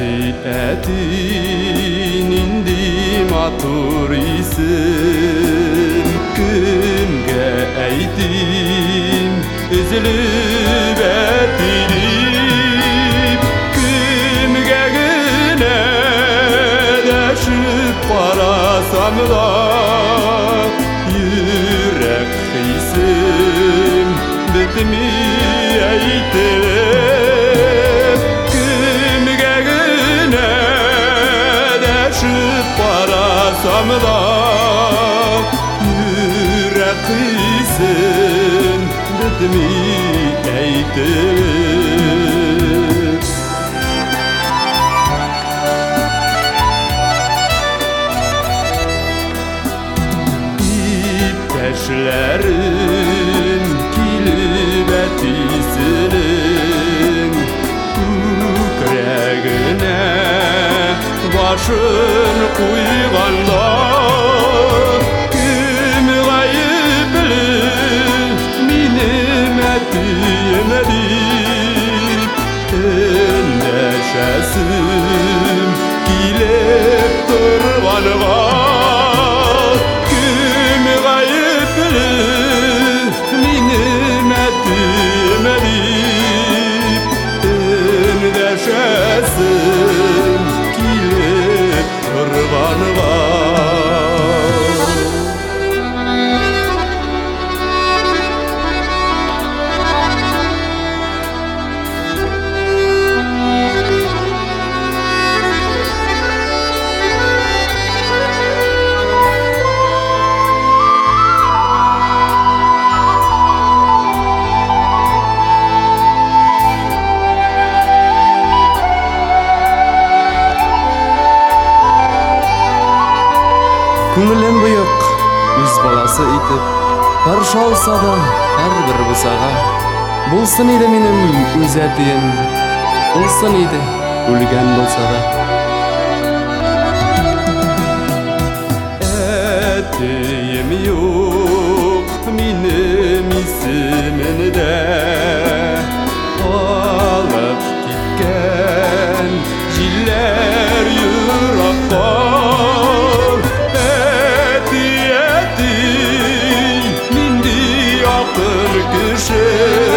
Әти нинди матур исем, кемгә әйтим, өзелеп әтилеп, кемгә генә дәшеп карасам да, йөрәк хисем бетми әйтелеп, кемгә генә дәшеп карасам да, йөрәк хисем бетми әйтелеп. Иптәшләрем килеп әтисенең күкрәгенә башын куйганда, кем гаепле минем әтием дип эндәшәсем килеп торганга, минем әтием дип эндәшәсем килеп торганга. Күңелем буйык үз баласы итеп каршы алса да һәрбер бусага, булсын иде минем үз әтием, булсын иде үлгән булса да. Әтием юк минем исемендә, алып киткән җилләр еракка. Кеше